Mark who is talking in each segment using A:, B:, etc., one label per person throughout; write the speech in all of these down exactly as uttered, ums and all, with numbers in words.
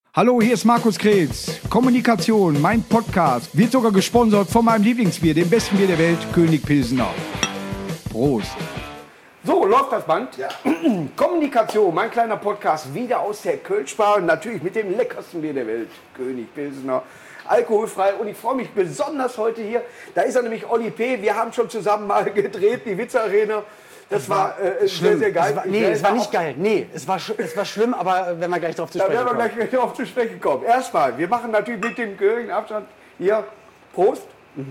A: Hallo, hier ist Markus Kretz. Kommunikation, mein Podcast, wird sogar gesponsert von meinem Lieblingsbier, dem besten Bier der Welt, König Pilsener. Prost. So, läuft das Band?
B: Ja.
A: Kommunikation, mein kleiner Podcast, wieder aus der Kölschbar, natürlich mit dem leckersten Bier der Welt, König Pilsener. Alkoholfrei, und ich freue mich besonders heute hier. Da ist er nämlich, Olli P. Wir haben schon zusammen mal gedreht, die Witze-Arena. Das, das war, war äh, sehr, sehr geil.
B: Es war, nee, es war nicht geil. Nee, es war, es war schlimm, aber wenn wir gleich drauf zu sprechen kommen.
A: Da werden wir gleich drauf zu sprechen kommen. Erstmal, wir machen natürlich mit dem gehörigen Abstand hier Prost.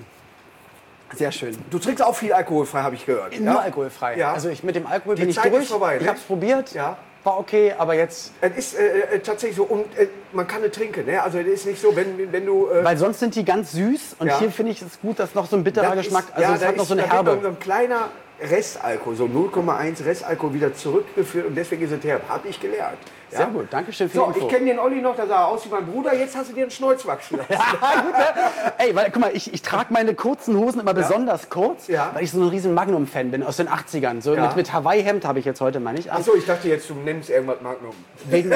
B: Sehr schön.
A: Du trinkst auch viel alkoholfrei, habe ich gehört.
B: Nur
A: ja?
B: alkoholfrei.
A: Ja.
B: Also ich, mit dem Alkohol
A: Die
B: bin
A: Zeit
B: ich durch.
A: Ist vorbei,
B: ich
A: ne?
B: habe es probiert.
A: Ja.
B: War okay, aber jetzt...
A: Es ist äh, tatsächlich so, und äh, man kann es trinken, ne? Also es ist nicht so, wenn, wenn du... Äh,
B: Weil sonst sind die ganz süß und
A: ja.
B: hier finde ich es gut, dass noch so ein bitterer
A: das
B: Geschmack,
A: ist,
B: also
A: ja,
B: es hat noch
A: ist,
B: so eine
A: da wird
B: Herbe.
A: noch so ein kleiner Restalkohol, so null Komma eins Restalkohol wieder zurückgeführt und deswegen ist es herb. Habe ich gelernt. Ja?
B: Sehr gut, danke schön für
A: so,
B: die Info.
A: ich kenne den Olli noch, da sah er aus wie mein Bruder, jetzt hast du dir einen Schnäuz wachsen lassen.
B: Ja, gut, ne? Ey, weil, guck mal, ich, ich trage meine kurzen Hosen immer besonders kurz,
A: Ja.
B: weil ich so ein riesen Magnum-Fan bin aus den achtzigern. So
A: Ja.
B: mit, mit Hawaii-Hemd habe ich jetzt heute mal nicht an.
A: Achso, ich dachte jetzt, du nennst irgendwas Magnum.
B: Wegen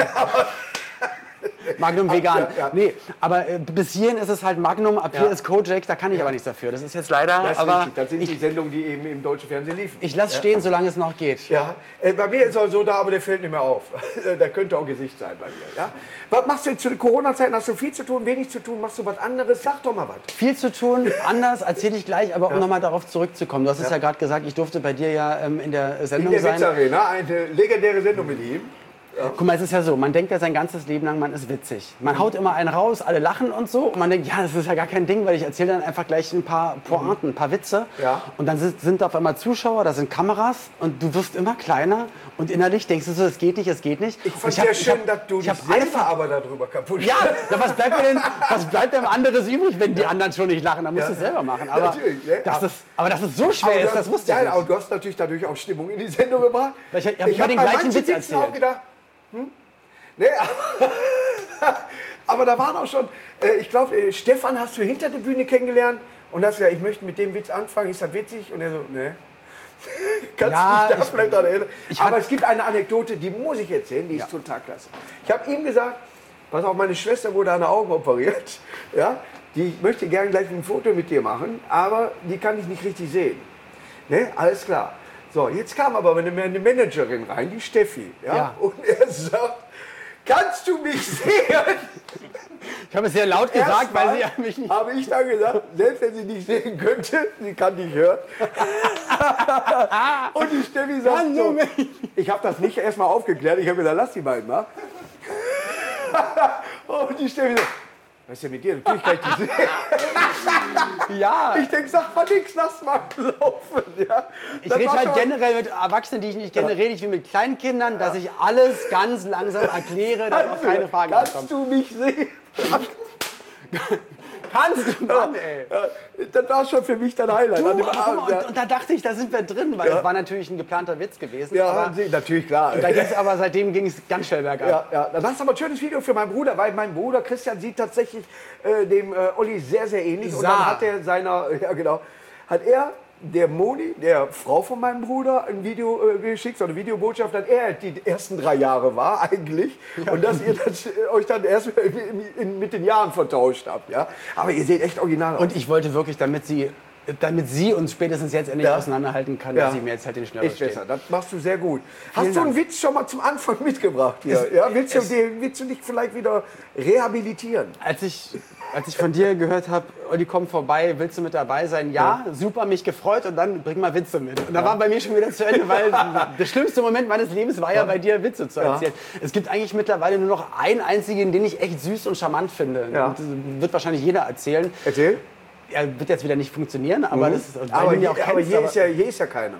B: Magnum vegan.
A: Ja, ja.
B: Nee, aber äh, bis hierhin ist es halt Magnum, ab hier
A: Ja.
B: ist Kojak, da kann ich aber nichts dafür. Das ist jetzt leider,
A: Das ist
B: aber
A: richtig. Das sind
B: ich,
A: die Sendungen, die eben im deutschen Fernsehen liefen.
B: ich lasse stehen, solange es noch geht.
A: Ja, äh, bei mir ist er so da, aber der fällt nicht mehr auf. Da könnte auch Gesicht sein bei mir. Ja? Was machst du jetzt zu den Corona-Zeiten? Hast du viel zu tun, wenig zu tun? Machst du was anderes? Sag doch mal was.
B: Viel zu tun, anders erzähle ich gleich, aber um
A: Ja.
B: nochmal darauf zurückzukommen. Du hast es ja gerade gesagt, ich durfte bei dir ja ähm, in der
A: In
B: Sendung
A: der
B: sein.
A: Witz-Arena, eine legendäre Sendung mit ihm.
B: Guck mal, es ist ja so, man denkt ja sein ganzes Leben lang, man ist witzig. Man haut immer einen raus, alle lachen und so. Und man denkt, ja, das ist ja gar kein Ding, weil ich erzähle dann einfach gleich ein paar Pointen, ein paar Witze.
A: Ja.
B: Und dann sind, sind auf einmal Zuschauer, da sind Kameras und du wirst immer kleiner. Und innerlich denkst du so, es geht nicht, es geht nicht.
A: Ich fand
B: Und
A: sehr
B: hab-
A: schön,
B: hab-
A: dass du
B: ich
A: dich
B: hab
A: selber
B: einfach-
A: aber darüber kaputt
B: Ja, ja, was bleibt mir denn, was bleibt denn anderes übrig, wenn die anderen schon nicht lachen? Dann musst
A: Ja.
B: du es selber machen. Aber,
A: Natürlich, ne?
B: dass das, aber dass es so schwer
A: Aber
B: ist,
A: du
B: das
A: hast-
B: wusste ich
A: ja,
B: nicht.
A: aber du hast natürlich dadurch auch Stimmung in die Sendung gebracht.
B: Ich hab- ich hab immer
A: hab
B: den
A: bei
B: gleichen
A: manchen
B: Witz
A: Witzen auch
B: erzählt.
A: gedacht, hm? Nee, aber, aber da waren auch schon, äh, ich glaube, äh, Stefan hast du hinter der Bühne kennengelernt und hast gesagt, ich möchte mit dem Witz anfangen, ist das witzig? Und er so, nee. Kannst
B: Ja,
A: du dich da
B: ich-
A: vielleicht daran erinnern?
B: ich
A: Aber
B: hab-
A: es gibt eine Anekdote, die muss ich erzählen, die ist total klasse. Ich habe ihm gesagt, pass auf, meine Schwester wurde an den Augen operiert, ja, die möchte gerne gleich ein Foto mit dir machen, aber die kann ich nicht richtig sehen. Ne? Alles klar. So, jetzt kam aber eine, eine Managerin rein, die Steffi, ja,
B: Ja.
A: und er sagt, kannst du mich sehen?
B: Ich habe es sehr laut gesagt, weil sie mich nicht...
A: Habe ich dann gesagt, selbst wenn sie nicht sehen könnte, sie kann nicht hören. Und die Steffi sagt
B: Kann
A: so,
B: du mich?
A: ich habe das nicht erstmal aufgeklärt, ich habe gesagt, lass die beiden mal. Und die Steffi sagt, was ist denn mit dir? Natürlich kann ich die sehen.
B: Ja.
A: Ich denke, sag mal nix, lass mal laufen. Ja.
B: Ich
A: Das
B: rede
A: war
B: halt
A: schon-
B: generell mit Erwachsenen, die ich nicht kenne, rede ich wie mit Kleinkindern, dass ich alles ganz langsam erkläre, dass auch keine Fragen
A: Kannst
B: kommen.
A: du mich sehen?
B: Kannst du, Mann, ey.
A: Ja, das war schon für mich dann Highlight
B: Du,
A: an dem
B: aber guck mal,
A: Abend. Ja,
B: und, und da dachte ich, da sind wir drin, weil
A: Ja.
B: das war natürlich ein geplanter Witz gewesen.
A: ja
B: aber
A: sie- natürlich, klar.
B: da ging's aber seitdem ging es ganz schnell bergab.
A: Ja, ja, dann hast du aber ein schönes Video für meinen Bruder, weil mein Bruder Christian sieht tatsächlich äh, dem äh, Olli sehr, sehr ähnlich. Und
B: Sah.
A: dann hat er seiner, ja genau, hat er der Moni, der Frau von meinem Bruder, ein Video äh, geschickt, so eine Videobotschaft, dass er die ersten drei Jahre war eigentlich. Und dass ihr das, äh, euch dann erst in, in, mit den Jahren vertauscht habt. Ja? Aber ihr seht echt original aus.
B: Und ich wollte wirklich, damit sie, damit sie uns spätestens jetzt endlich
A: Ja.
B: auseinanderhalten kann,
A: Ja.
B: dass sie mir jetzt halt den Schnörres
A: Echt besser,
B: steht.
A: das machst du sehr gut. Hast
B: Vielen
A: du einen
B: Dank.
A: Witz schon mal zum Anfang mitgebracht hier? Ja, willst, du, den- willst du dich vielleicht wieder rehabilitieren?
B: Als ich, als ich von dir gehört habe, Olli, komm vorbei, willst du mit dabei sein? Ja, super, mich gefreut und dann bring mal Witze mit. Und da war bei mir schon wieder zu Ende, weil der schlimmste Moment meines Lebens war ja, bei dir Witze zu erzählen. Es gibt eigentlich mittlerweile nur noch einen einzigen, den ich echt süß und charmant finde.
A: Ja.
B: Und das wird wahrscheinlich jeder erzählen.
A: Erzähl.
B: Er wird jetzt wieder nicht funktionieren, aber das ist, weil
A: Aber,
B: du ihn
A: hier,
B: ja auch
A: aber
B: kennst,
A: hier,
B: aber-
A: ist ja, hier ist ja keiner.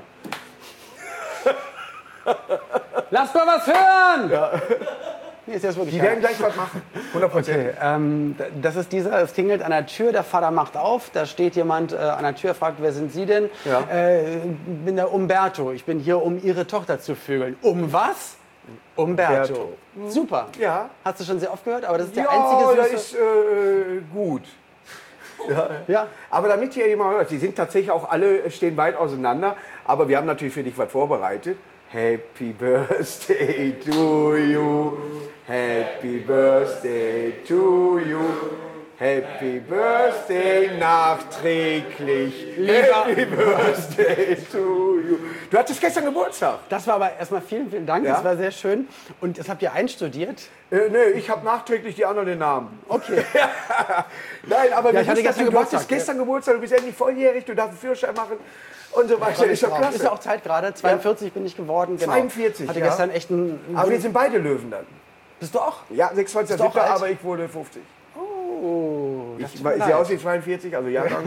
B: Lass mal was hören! Nee, ist jetzt wirklich
A: Die
B: keiner.
A: werden gleich was machen. hundert Prozent.
B: Okay, ähm, d- das ist dieser, es klingelt an der Tür, der Vater macht auf, da steht jemand äh, an der Tür, fragt, wer sind Sie denn?
A: Ja.
B: Äh, bin der Umberto, ich bin hier, um Ihre Tochter zu vögeln. Um was? Umberto. Super.
A: Ja.
B: Hast du schon sehr oft gehört, aber das ist der
A: Ja,
B: einzige
A: das
B: süße...
A: ist äh, gut. Ja.
B: Ja.
A: Aber damit ihr jemand hört, die sind tatsächlich auch alle, stehen weit auseinander, aber wir haben natürlich für dich was vorbereitet. Happy Birthday to you. Happy Birthday to you. Happy Birthday nachträglich.
B: Lieber-
A: Happy Birthday to you. Du hattest gestern Geburtstag.
B: Das war aber erstmal vielen, vielen Dank.
A: Ja.
B: Das war sehr schön. Und das habt ihr einstudiert?
A: Äh, nee, ich habe nachträglich die anderen den Namen.
B: Okay.
A: Nein, aber
B: Ja,
A: wir
B: ich hatte
A: wissen,
B: gestern
A: du
B: Geburtstag,
A: hattest gestern Geburtstag, du bist endlich volljährig, du darfst einen Führerschein machen und so weiter. Ist doch klasse.
B: Ist ja auch Zeit gerade. zweiundvierzig bin ich geworden. Genau.
A: zweiundvierzig,
B: Hatte
A: ja.
B: gestern echt einen...
A: Aber wir sind beide Löwen dann.
B: Bist du auch?
A: Ja, sechsundzwanzig
B: Bist du auch alt?
A: aber ich wurde fünfzig.
B: Oh, das
A: Ich
B: tut mir
A: sehe
B: leid.
A: aus wie zweiundvierzig, also Jahrgang.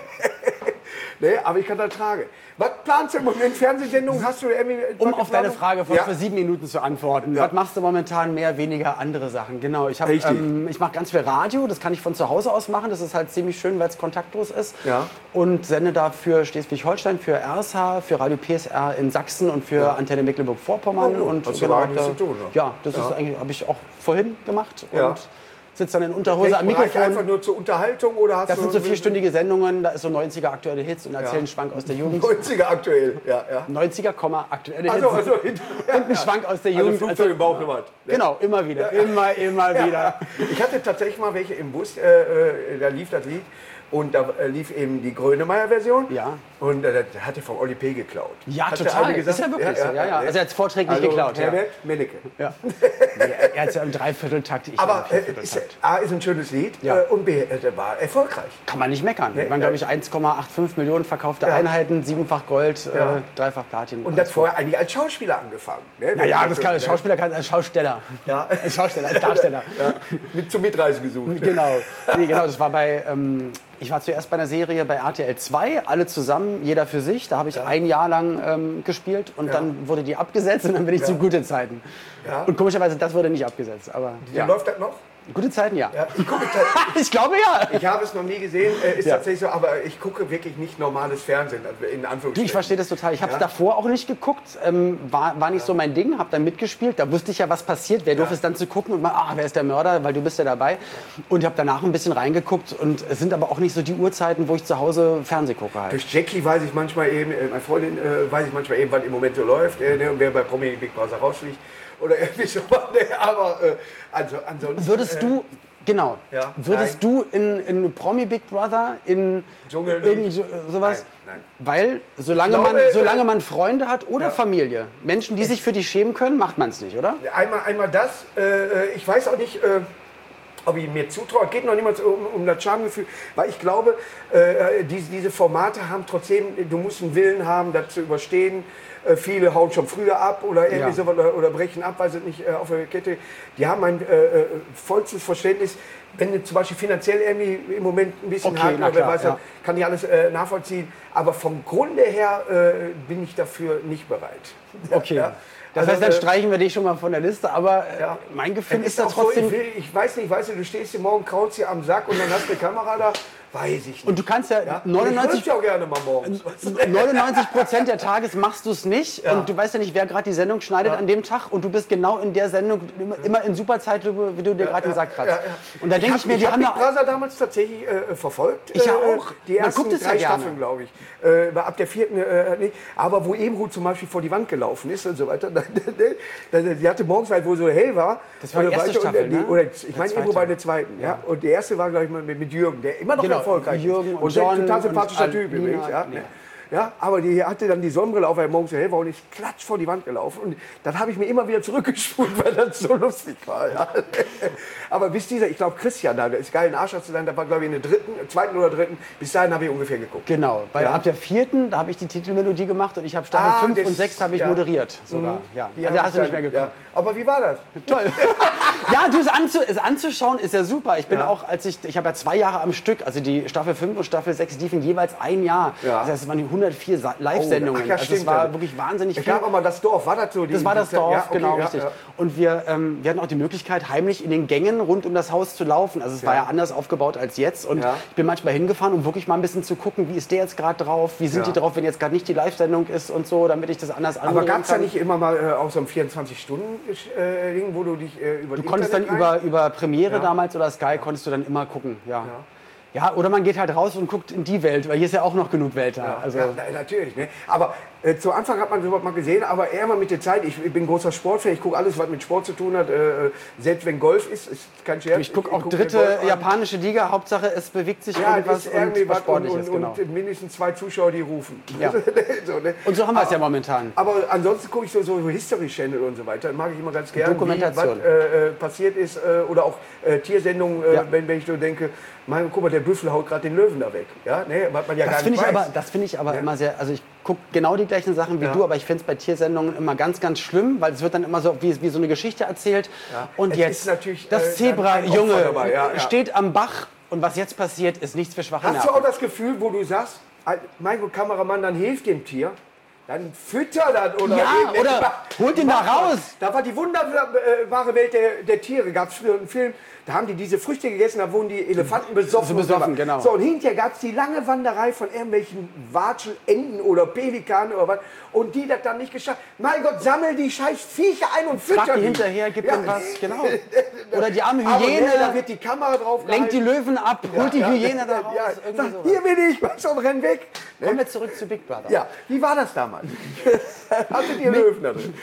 A: Nee, aber ich kann das tragen. Was planst du im Moment? Fernsehsendungen hast du irgendwie...
B: Um auf deine Frage von
A: ja.
B: vor sieben Minuten zu antworten.
A: Ja.
B: Was machst du momentan? Mehr, weniger andere Sachen. Genau. Ich, hab,
A: Richtig.
B: ähm, ich mache ganz viel Radio. Das kann ich von zu Hause aus machen. Das ist halt ziemlich schön, weil es kontaktlos ist.
A: Ja.
B: Und sende da für Schleswig-Holstein, für R S H, für Radio P S R in Sachsen und für
A: Ja.
B: Antenne Mecklenburg-Vorpommern.
A: Oh,
B: und
A: hast du aber einiges
B: da-
A: zu tun, ne?
B: Ja, das
A: Ja.
B: ist eigentlich habe ich auch vorhin gemacht.
A: Ja.
B: Und sitze dann in Unterhose am
A: Bereich
B: Mikrofon.
A: einfach nur zur Unterhaltung oder hast
B: Das
A: du...
B: sind so vierstündige Sendungen. Da ist so neunziger aktuelle Hits und erzählen
A: Ja.
B: einen Schwank aus der Jugend.
A: neunziger aktuell, ja, ja.
B: neunziger, aktuelle Hits.
A: Also, also,
B: Und ein Schwank aus der
A: also
B: Jugend.
A: Flugzeug im Bauch gemacht.
B: Genau, immer wieder. Immer, immer wieder.
A: Ich hatte tatsächlich mal welche im Bus, äh, äh, da lief das Lied und da äh, lief eben die Grönemeyer-Version.
B: Ja.
A: Und äh, das hatte vom Oli P. geklaut.
B: Ja,
A: Hat der
B: total.
A: eine gesagt?
B: Ist ja wirklich so. Ja, ja. Also er hat es vorträglich
A: Also,
B: geklaut. Ja.
A: Herbert Menneke.
B: Ja. Er hat es ja im Dreivierteltakt. Ich
A: Aber
B: im
A: äh, ist,
B: Viervierteltakt.
A: A ist ein schönes Lied
B: Ja.
A: äh, und B äh, der war erfolgreich.
B: Kann man nicht meckern.
A: Nee,
B: Wir waren,
A: ja.
B: glaube ich, eins Komma fünfundachtzig Millionen verkaufte
A: Ja.
B: Einheiten, siebenfach Gold,
A: Ja.
B: äh, dreifach Platin.
A: Und das vorher eigentlich als Schauspieler angefangen. Ne?
B: Naja, das kann als
A: ne?
B: Schauspieler, kann als Schausteller.
A: Ja.
B: Als Schausteller, als Darsteller.
A: Ja. Mit zum Mitreisen gesucht.
B: Genau. Nee, genau, das war bei, ähm, ich war zuerst bei einer Serie bei R T L zwei, alle zusammen, jeder für sich. Da habe ich ein Jahr lang ähm, gespielt und
A: Ja.
B: dann wurde die abgesetzt und dann bin ich zu Gute Zeiten.
A: Ja.
B: Und komischerweise, das wurde nicht abgesetzt. Aber ja.
A: Läuft das noch?
B: Gute Zeiten, ja.
A: Ja. Ich, gucke, ta-
B: Ich glaube ja.
A: ich habe es noch nie gesehen, äh, ist
B: Ja.
A: tatsächlich so, aber ich gucke wirklich nicht normales Fernsehen, also in
B: Du,
A: Anführungsstrichen.
B: ich verstehe das total. Ich habe es
A: Ja.
B: davor auch nicht geguckt, ähm, war, war nicht so mein Ding, habe dann mitgespielt. Da wusste ich ja, was passiert. Wer doof ist dann zu gucken und mal, ah, wer ist der Mörder, weil du bist ja dabei. Und ich habe danach ein bisschen reingeguckt und es sind aber auch nicht so die Uhrzeiten, wo ich zu Hause Fernseh gucke halt.
A: Durch Jackie weiß ich manchmal eben, äh, meine Freundin äh, weiß ich manchmal eben, was im Moment so läuft, äh, ne, und wer bei Promi Big Brother rausfliegt oder irgendwie so. Ne, aber äh, also ansonsten...
B: Würdest
A: äh,
B: du, genau,
A: Ja,
B: würdest du in, in Promi Big Brother, in
A: Dschungel
B: irgend
A: nicht.
B: so, sowas?
A: Nein, nein.
B: Weil solange,
A: Ich glaube,
B: man,
A: äh,
B: solange man Freunde hat oder
A: ja.
B: Familie, Menschen, die sich für dich schämen können, macht man es nicht, oder?
A: Einmal, einmal das, äh, ich weiß auch nicht, äh, ob ich mir zutraue, es geht noch niemals um, um das Schamgefühl, weil ich glaube, äh, diese, diese Formate haben trotzdem, du musst einen Willen haben, das zu überstehen. Äh, viele hauen schon früher ab oder irgendwie
B: Ja.
A: so, oder, oder brechen ab, weil sie nicht äh, auf der Kette. Die haben ein äh, äh, vollstes Verständnis. Wenn du zum Beispiel finanziell irgendwie im Moment ein bisschen
B: Okay,
A: hart
B: na
A: oder wer
B: klar,
A: weiß,
B: ja.
A: kann ich alles äh, nachvollziehen. Aber vom Grunde her äh, bin ich dafür nicht bereit.
B: Okay.
A: Ja.
B: Das
A: Also,
B: heißt, dann
A: äh,
B: streichen wir dich schon mal von der Liste, aber äh,
A: Ja.
B: mein Gefühl
A: Es
B: ist da
A: auch so,
B: trotzdem...
A: ich, will, ich weiß nicht, weißt du, du stehst hier morgen, kraulst hier am Sack und dann hast du eine Kamera da, weiß ich nicht.
B: und du kannst ja,
A: ja?
B: neunundneunzig,
A: Ich ja auch gerne mal morgens.
B: neunundneunzig Prozent der Tages machst du es nicht
A: Ja.
B: und du weißt ja nicht, wer gerade die Sendung schneidet
A: Ja.
B: an dem Tag und du bist genau in der Sendung immer, immer in Superzeitlupe, wie du dir gerade den Sack kratzt.
A: Ja, ja.
B: Und da denke ich, mir,
A: ich
B: die
A: hab
B: haben
A: Big
B: ja...
A: Brother damals tatsächlich äh, verfolgt.
B: Ich ja
A: äh,
B: auch.
A: Die
B: Man
A: ersten
B: guckt es ja
A: drei
B: gerne.
A: Staffeln, glaube ich. Äh, ab der vierten äh, nicht. Aber wo Ebenhut zum Beispiel vor die Wand gelaufen ist und so weiter. Sie hatte morgens halt, wo so hell war.
B: Das war die
A: oder
B: erste
A: weiter, und
B: Staffel,
A: die,
B: ne?
A: oder ich meine,
B: zweite.
A: irgendwo bei der zweiten. Ja. Und die erste war, glaube ich, mit, mit Jürgen, der immer noch
B: Genau,
A: erfolgreich
B: Jürgen
A: ist.
B: und
A: Und, der
B: John
A: total
B: und
A: sympathischer
B: Alina,
A: Typ übrigens. Ja.
B: ja.
A: Ja, aber die hatte dann die Sonnenbrille auf, weil morgens so hell war und ist klatsch vor die Wand gelaufen. Und dann habe ich mir immer wieder zurückgespult, weil das so lustig war. Ja. Aber bis dieser, ich glaube Christian da, der ist geil, ein Arsch zu sein, da war glaube ich in der dritten, zweiten oder dritten, bis dahin habe ich ungefähr geguckt.
B: Genau, weil
A: Ja.
B: ab der vierten, da habe ich die Titelmelodie gemacht und ich habe Staffel
A: Ah,
B: fünf
A: das-
B: und sechs habe ich
A: ja.
B: moderiert sogar.
A: Mhm.
B: Ja.
A: Die
B: Also
A: hab
B: hast
A: ich
B: du nicht
A: dann-
B: mehr geguckt.
A: Ja. Aber wie war das?
B: Toll. Ja, du, es, anzu, es anzuschauen ist ja super. Ich bin
A: Ja.
B: auch, als ich, ich habe ja zwei Jahre am Stück, also die Staffel fünf und Staffel sechs liefen jeweils ein Jahr.
A: Ja.
B: Das heißt, es waren die hundertvier Sa- Live-Sendungen.
A: Oh, ach ja,
B: also es
A: stimmt,
B: war
A: ja.
B: wirklich wahnsinnig
A: Es
B: viel.
A: gab auch mal das Dorf, war das so? Die,
B: Das war das
A: die-
B: Dorf,
A: ja, okay,
B: genau,
A: ja,
B: richtig.
A: ja.
B: Und wir, ähm, wir hatten auch die Möglichkeit, heimlich in den Gängen rund um das Haus zu laufen. Also es war
A: Ja.
B: ja anders aufgebaut als jetzt. Und
A: Ja.
B: ich bin manchmal hingefahren, um wirklich mal ein bisschen zu gucken, wie ist der jetzt gerade drauf, wie sind
A: Ja.
B: die drauf, wenn jetzt gerade nicht die Live-Sendung ist und so, damit ich das anders
A: Aber
B: anmoderieren
A: gab es da
B: kann.
A: nicht immer mal äh, auch so ein vierundzwanzig-Stunden-Ding, wo du dich äh, über
B: Du konntest dann über, über Premiere damals oder Sky konntest du dann immer gucken, ja. ja. oder man geht halt raus und guckt in die Welt, weil hier ist ja auch noch genug Welt da. Also,
A: Ja, na, natürlich. Ne? Aber Äh, zu Anfang hat man sowas mal gesehen, aber eher mal mit der Zeit. Ich, ich bin großer Sportfan, ich gucke alles, was mit Sport zu tun hat. Äh, selbst wenn Golf ist, ist kein Scherz.
B: Ich gucke auch
A: guck
B: dritte japanische Liga, Hauptsache es bewegt sich
A: ja,
B: irgendwas
A: ist irgendwie
B: und
A: was
B: was Sportliches.
A: und, und,
B: Genau.
A: und mindestens zwei Zuschauer, die rufen.
B: Ja.
A: so, ne?
B: Und so haben wir es ja momentan.
A: Aber ansonsten gucke ich so, so History Channel und so weiter. Mag ich immer ganz gerne,
B: Dokumentation.
A: wie, was äh, passiert ist. Äh, oder auch äh, Tiersendungen, äh,
B: Ja.
A: wenn, wenn ich so denke, mein, guck mal, der Büffel haut gerade den Löwen da weg. Ja, ne, was man ja
B: Das
A: gar
B: finde
A: nicht
B: ich
A: weiß.
B: aber, das finde ich aber immer sehr, also ich gucke genau die gleichen Sachen wie
A: Ja.
B: du, aber ich finde es bei Tiersendungen immer ganz, ganz schlimm, weil es wird dann immer so wie, wie so eine Geschichte erzählt.
A: Ja.
B: Und
A: Es
B: jetzt,
A: ist natürlich,
B: das
A: äh, ein
B: Zebra-Junge
A: Opfer dabei, ja, ja.
B: steht am Bach und was jetzt passiert, ist nichts für schwache
A: Hast du auch
B: Nerven.
A: das Gefühl, wo du sagst, ein- mein Gott, Kameramann, dann hilft dem Tier, dann fütter das oder...
B: Ja,
A: eben-
B: oder holt ihn da
A: Mach was.
B: raus.
A: Da war die wunderbare Welt der, der Tiere. Gab es früher einen Film, da haben die diese Früchte gegessen, da wurden die Elefanten besoffen.
B: So besoffen,
A: und
B: genau.
A: So, und hinterher gab es die lange Wanderei von irgendwelchen Watschel, Enten oder Pelikanen oder was. Und die das dann nicht geschafft. Mein Gott, sammel die scheiß Viecher ein und fütter
B: Frag die
A: die.
B: hinterher, gib
A: Ja.
B: ihm was, genau. Oder die arme
A: Aber
B: Hyäne,
A: nee, da wird die Kamera drauf
B: lenkt die
A: gehalten.
B: Löwen ab, holt die
A: Ja,
B: Hyäne da raus,
A: ja,
B: irgendwie
A: sag,
B: sowas.
A: hier bin ich, was und renn weg.
B: Kommen wir zurück zu Big Brother.
A: Ja, wie war das damals? Hattet ihr Löwen da drin?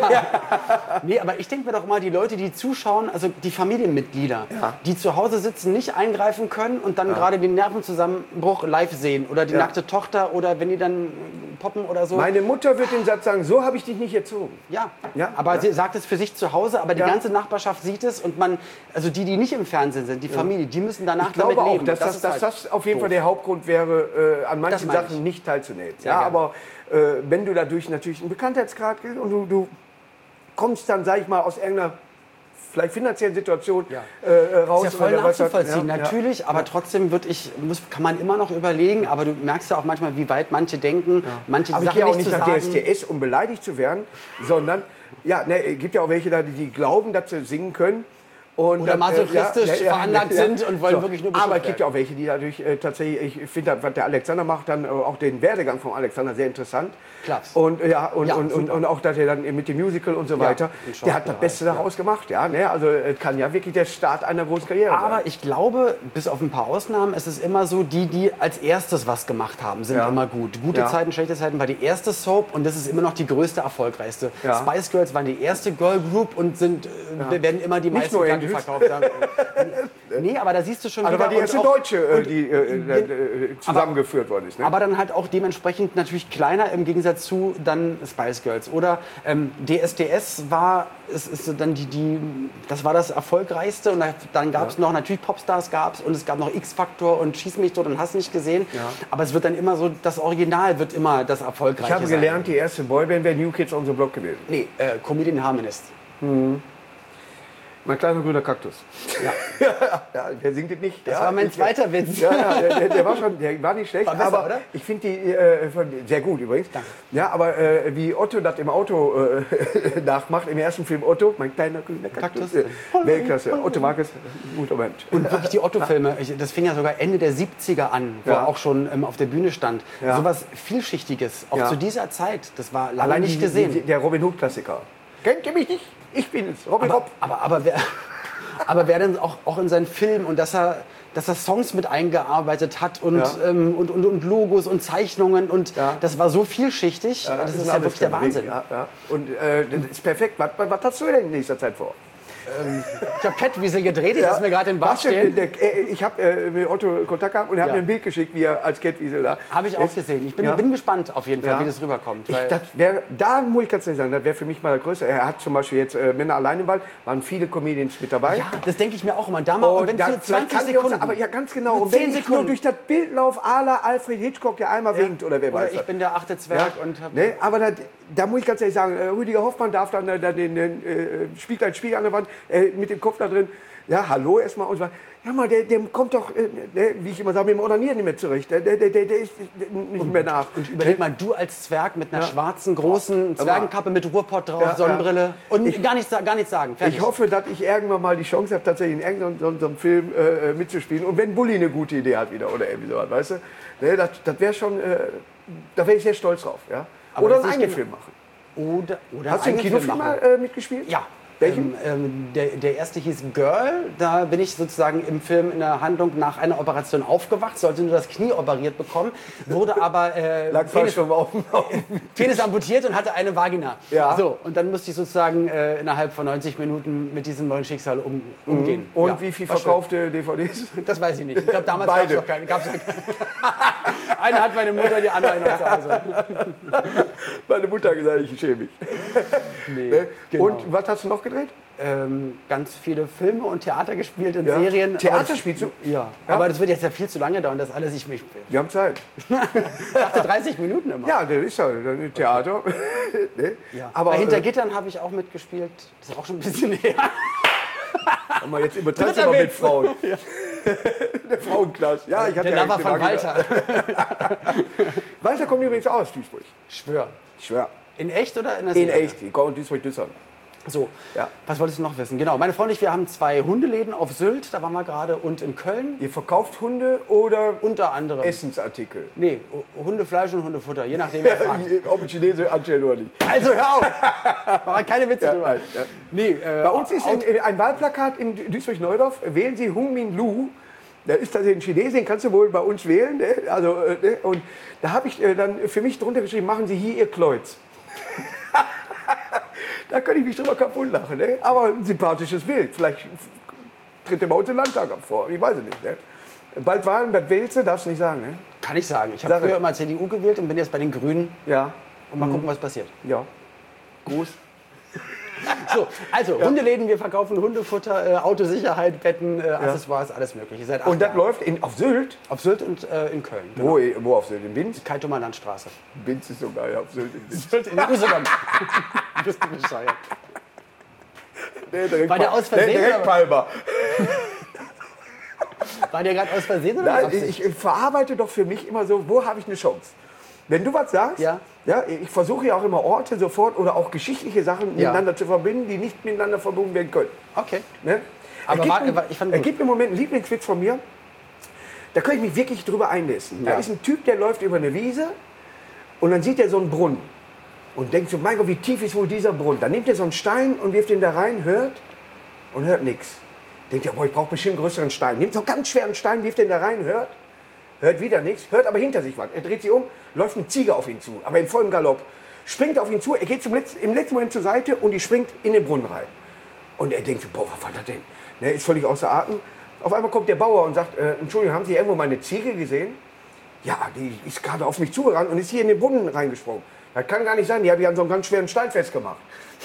B: Nee, aber ich denke mir doch mal, die Leute, die zuschauen, also die Familienmitglieder,
A: Ja.
B: die zu Hause sitzen, nicht eingreifen können und dann gerade den Nervenzusammenbruch live sehen oder die
A: Ja.
B: nackte Tochter oder wenn die dann poppen oder so.
A: Meine Mutter wird den Satz sagen, so habe ich dich nicht erzogen.
B: ja.
A: Ja.
B: aber
A: Ja.
B: sie sagt es für sich zu Hause, aber die
A: Ja.
B: ganze Nachbarschaft sieht es und man, also die, die nicht im Fernsehen sind, die Familie, die müssen danach
A: Ich glaube
B: damit
A: auch,
B: leben.
A: dass das,
B: ist
A: dass
B: halt
A: das auf jeden
B: doof.
A: Fall der Hauptgrund wäre, äh, an manchen
B: meine
A: Sachen
B: ich.
A: nicht teilzunehmen.
B: Sehr
A: Ja,
B: gerne.
A: aber äh, wenn du dadurch natürlich einen Bekanntheitsgrad kriegst und du, du kommst dann, sag ich mal, aus irgendeiner vielleicht finanziellen Situation
B: Ja.
A: äh, raus.
B: Ist ja voll
A: oder was-
B: nachzuvollziehen,
A: ja,
B: natürlich, aber trotzdem wird ich, muss, kann man immer noch überlegen, aber du merkst ja auch manchmal, wie weit manche denken, manche
A: Aber ich
B: Sachen
A: gehe auch
B: nicht
A: nicht
B: zu
A: nach
B: sagen.
A: D S T S, um beleidigt zu werden, sondern, ja, ne, es gibt ja auch welche da, die, die glauben, dass sie singen können. Und
B: Oder
A: dann,
B: masochistisch veranlagt sind und wollen wirklich nur beschimpft
A: Aber es gibt
B: werden.
A: ja auch welche, die dadurch äh, tatsächlich, ich finde, was der Alexander macht, dann äh, auch den Werdegang von Alexander sehr interessant.
B: Klasse.
A: Und, äh, ja, und,
B: Ja,
A: und, und,
B: super.
A: und auch, dass er dann mit dem Musical und so weiter,
B: und
A: der hat das
B: Schauspielerei,
A: Beste daraus gemacht. Ja, ne? Also es kann ja wirklich der Start einer großen Karriere sein.
B: Aber ich glaube, bis auf ein paar Ausnahmen, ist es immer so, die, die als erstes was gemacht haben, sind
A: Ja.
B: immer gut. Gute
A: Ja.
B: Zeiten, schlechte Zeiten war die erste Soap und das ist immer noch die größte, erfolgreichste.
A: Ja.
B: Spice Girls waren die erste Girl Group und sind, äh, werden immer die meisten
A: nur
B: Platten
A: Englisch.
B: verkauft haben. Nee, aber da siehst du schon
A: also
B: wieder...
A: war die
B: und
A: erste
B: auch-
A: Deutsche, äh, die äh, äh, äh, zusammengeführt worden ist. Ne?
B: Aber dann halt auch dementsprechend natürlich kleiner im Gegensatz zu dann Spice Girls. Oder ähm, D S D S war, es ist dann die, die, das war das erfolgreichste und da- dann gab es noch, natürlich Popstars gab es und es gab noch X-Factor und Schieß mich tot und hast nicht gesehen. Aber es wird dann immer so, das Original wird immer das erfolgreiche
A: Ich habe
B: sein.
A: gelernt, die erste Boyband wäre New Kids on the Block gewesen.
B: Nee, äh, Comedian Harmonist.
A: Mein kleiner grüner Kaktus. Ja. ja, der singt es nicht.
B: Das
A: ja,
B: war mein
A: ich-
B: zweiter Witz.
A: Ja, ja der, der, der war schon, der war nicht schlecht,
B: War besser,
A: aber
B: oder?
A: ich finde die äh, von- sehr gut übrigens.
B: Danke.
A: Ja, aber äh, wie Otto das im Auto äh, nachmacht, im ersten Film Otto, mein kleiner grüner Kaktus,
B: Kaktus.
A: äh, Weltklasse. Otto Marcus, guter Mensch.
B: Und wirklich die Otto-Filme, ich- das fing ja sogar Ende der siebziger an, wo
A: Ja.
B: er auch schon ähm, auf der Bühne stand.
A: Ja.
B: Sowas Vielschichtiges, auch
A: Ja.
B: zu dieser Zeit, das war lange
A: Allein
B: nicht
A: die,
B: gesehen.
A: Die, der Robin Hood Klassiker. Kennt ihr mich nicht? Ich bin's, Robin
B: aber,
A: Hood.
B: aber, aber, wer, aber wer denn auch, auch in seinen Filmen und dass er, dass er Songs mit eingearbeitet hat und,
A: Ja.
B: ähm, und, und, und Logos und Zeichnungen und
A: Ja.
B: das war so vielschichtig, das, ist ja wirklich der Wahnsinn.
A: Ja, ja. Und äh, das ist perfekt. Was, was, was hast du denn in nächster Zeit vor?
B: Ich habe Kettwiesel gedreht, ich lasse mir gerade den Bart
A: Was denn?
B: stehen.
A: Der, äh, ich habe äh, mit Otto Kontakt gehabt und er hat
B: Ja.
A: mir ein Bild geschickt, wie er als Kettwiesel da.
B: Habe ich auch
A: Jetzt-
B: gesehen. Ich bin,
A: Ja.
B: bin gespannt auf jeden Fall,
A: Ja.
B: wie das rüberkommt.
A: Ich,
B: weil-
A: das wär, da muss ich ganz ehrlich sagen, das wäre für mich mal der größte. Er hat zum Beispiel jetzt äh, Männer allein im Wald, waren viele Comedians mit dabei.
B: ja, das denke ich mir auch immer. Da mal,
A: Und
B: wenn
A: da,
B: für
A: vielleicht
B: zwanzig
A: kann ich uns,
B: Sekunden.
A: aber ja, ganz genau.
B: Für
A: Und wenn
B: zehn
A: ich nur
B: Sekunden.
A: durch das Bild laufe, à la Alfred Hitchcock, der einmal winkt oder wer
B: Oder
A: weiß
B: ich
A: das.
B: bin der achte Zwerg und hab,
A: Ne, aber da, da muss ich ganz ehrlich sagen, äh, Rüdiger Hoffmann darf dann äh, da den, den äh, Spiegel, ein Spiegel an der Wand äh, mit dem Kopf da drin. Ja, hallo erstmal und so. Ja, mal, der, der kommt doch, äh, ne, wie ich immer sage, mit dem Onanieren nicht mehr zurecht. Der, der, der, der der ist nicht mehr nach.
B: Und überleg mal, du als Zwerg mit einer
A: Ja.
B: schwarzen, großen Zwergenkappe mit Ruhrpott drauf,
A: Ja,
B: Sonnenbrille
A: ja.
B: und
A: Ich-
B: gar, nichts, sa- gar nichts sagen. Fertig.
A: Ich hoffe, dass ich irgendwann mal die Chance habe, tatsächlich in irgendeinem so, so einem Film äh, mitzuspielen. Und wenn Bulli eine gute Idee hat wieder oder irgendwie sowas, weißt du? Ne, das das wäre schon, äh, da wäre ich sehr stolz drauf. Ja?
B: Aber
A: Oder
B: das
A: einen
B: ist
A: eigenen
B: genau-
A: Film machen.
B: Oder, oder
A: Hast du einen
B: einen
A: Kinofilm
B: Film
A: mal
B: machen.
A: äh, mitgespielt?
B: Ja.
A: Welchen?
B: Ähm, ähm, der, der erste hieß Girl. Da bin ich sozusagen im Film in der Handlung nach einer Operation aufgewacht, sollte nur das Knie operiert bekommen, wurde aber äh,
A: Lag falsch
B: Penis,
A: vom Augen.
B: Penis amputiert und hatte eine Vagina.
A: Ja.
B: So, und dann musste ich sozusagen äh, innerhalb von neunzig Minuten mit diesem neuen Schicksal um, umgehen.
A: Und
B: Ja,
A: wie viel
B: war schön.
A: verkaufte D V Ds?
B: Das weiß ich nicht. Ich glaube, damals gab es
A: Beide.
B: noch keine. Gab's noch keine. Eine hat meine Mutter, die andere noch zu Hause.
A: Meine Mutter hat gesagt, ich schäme mich.
B: Nee,
A: Ne?
B: genau.
A: Und was hast du noch gedreht?
B: Ähm, ganz viele Filme und Theater gespielt und
A: Ja.
B: Serien.
A: Theater
B: Aber das-
A: spielst du?
B: Ja.
A: Ja.
B: Aber das wird jetzt ja viel zu lange dauern, das alles. Ich, ich
A: Wir haben Zeit.
B: dachte dreißig Minuten immer.
A: Ja, das ist ja ein Theater. Ne?
B: Ja.
A: Aber
B: Bei Hinter
A: äh,
B: Gittern habe ich auch mitgespielt. Das ist auch schon ein bisschen her.
A: sag mal, jetzt übertreibst du
B: Dritter
A: mal mit
B: Witz.
A: Frauen. Der Frauenklasse. Ja, ich hatte
B: Der
A: ja
B: Lover
A: echt
B: von
A: lange-
B: Walter.
A: Walter kommt übrigens aus Duisburg.
B: Schwör.
A: Ich schwör.
B: In echt oder in der
A: In
B: Serie?
A: echt. Die kommen Duisburg-Düssern.
B: So,
A: Ja.
B: was wolltest du noch wissen? Genau, meine Freundin und ich, wir haben zwei Hundeläden auf Sylt, da waren wir gerade, und in Köln.
A: Ihr verkauft Hunde oder
B: Unter anderem.
A: Essensartikel?
B: Nee, Hundefleisch und Hundefutter, je nachdem, wer fragt.
A: Ob ein Chinese anstellen oder nicht.
B: Also hör auf! Mach keine Witze drüber.
A: nein, ja.
B: Nee, äh,
A: Bei uns ist ein, ein Wahlplakat in Duisburg-Neudorf. Wählen Sie Hung Min Lu. Der ist das ein Chinese, den kannst du wohl bei uns wählen. Ne? Also, äh, ne? Und da habe ich äh, dann für mich drunter geschrieben, machen Sie hier Ihr Kreuz. Da könnte ich mich drüber kaputt lachen. Ne? Aber ein sympathisches Bild. Vielleicht tritt der bei uns im Landtag vor. Ich weiß es nicht. Ne? Bald Wahlen, das wählst du, darfst du nicht sagen. Ne?
B: kann ich sagen. Ich habe
A: Sag
B: früher
A: es.
B: immer C D U gewählt und bin jetzt bei den Grünen.
A: Ja,
B: Und mal gucken, was passiert.
A: ja. Gruß.
B: So, also Hundeläden, wir verkaufen Hundekutter, äh, Autosicherheit, Betten, äh, Accessoires, alles mögliche. Seit acht
A: Und das
B: Jahren.
A: läuft in, auf Sylt?
B: Auf Sylt und äh, in Köln. Genau.
A: Wo, wo auf Sylt? In Binz?
B: Kaitumer Landstraße.
A: Binz ist so geil auf Sylt. In Binz.
B: Sylt in Usedom. Bist du bescheuert.
A: Nee, direkt
B: War der
A: Pal-
B: aus Versehen,
A: Nee, direkt
B: oder?
A: Palmer.
B: War der gerade aus Versehen oder
A: Nein,
B: mit Absicht?
A: ich, ich verarbeite doch für mich immer so, wo habe ich eine Chance? Wenn du was sagst,
B: Ja.
A: ja, ich versuche ja auch immer Orte sofort oder auch geschichtliche Sachen
B: Ja.
A: miteinander zu verbinden, die nicht miteinander verbunden werden können.
B: Okay.
A: Ne?
B: Aber
A: er gibt,
B: war-
A: ein-
B: war- ich fand
A: er
B: gut.
A: gibt im Moment einen Lieblingswitz von mir, da kann ich mich wirklich drüber einlesen. Da
B: Ja.
A: ist ein Typ, der läuft über eine Wiese und dann sieht er so einen Brunnen und denkt so, mein Gott, wie tief ist wohl dieser Brunnen? Dann nimmt er so einen Stein und wirft ihn da rein, hört und hört nichts. Denkt er, boah, ich brauche bestimmt einen größeren Stein. Nimmt so einen ganz schweren Stein, wirft den da rein, hört, hört wieder nichts, hört aber hinter sich was. Er dreht sich um, läuft ein Tiger auf ihn zu, aber im vollen Galopp. Springt auf ihn zu, er geht zum Letz-, im letzten Moment zur Seite und die springt in den Brunnen rein. Und er denkt, so, boah, was war das denn? Ne, ist völlig außer Atem. Auf einmal kommt der Bauer und sagt, äh, Entschuldigung, haben Sie irgendwo meine Ziege gesehen? Ja, die ist gerade auf mich zugerannt und ist hier in den Brunnen reingesprungen. Das kann gar nicht sein, die habe ich an so einem ganz schweren Stein festgemacht.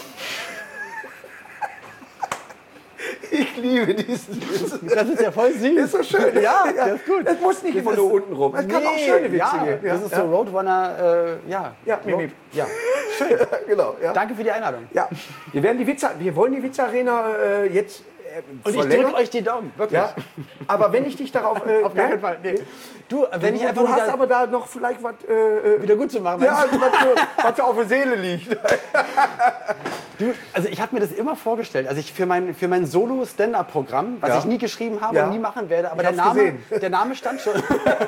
A: Ich liebe diesen Witz.
B: Das ist ja voll süß.
A: Ist so schön.
B: Ja, das ist gut.
A: Es muss nicht immer nur unten rum. Es kann auch schöne Witze
B: ja,
A: geben.
B: das ist so Roadrunner, äh, ja.
A: Ja, Mimim.
B: Road, ja.
A: Ja, genau. Ja.
B: Danke für die Einladung.
A: Ja. Wir, werden die Witze, wir wollen die Witze-Arena äh, jetzt äh,
B: Und ich
A: verlängern.
B: drücke euch die Daumen, wirklich.
A: Ja. Aber wenn ich dich darauf... Äh,
B: Auf gar
A: ne?
B: keinen Fall. Nee. Du, wenn ich
A: Du,
B: einfach
A: du hast
B: wieder,
A: aber da noch vielleicht was... Äh, äh,
B: wieder gut zu machen.
A: ja, also, was, dir- was dir auf der Seele liegt.
B: Du, also ich habe mir das immer vorgestellt, also ich für mein, für mein Solo-Stand-Up-Programm, was
A: Ja.
B: ich nie geschrieben habe
A: Ja.
B: und nie machen werde, aber
A: Ich
B: der
A: hab's
B: Name,
A: gesehen.
B: der Name stand schon.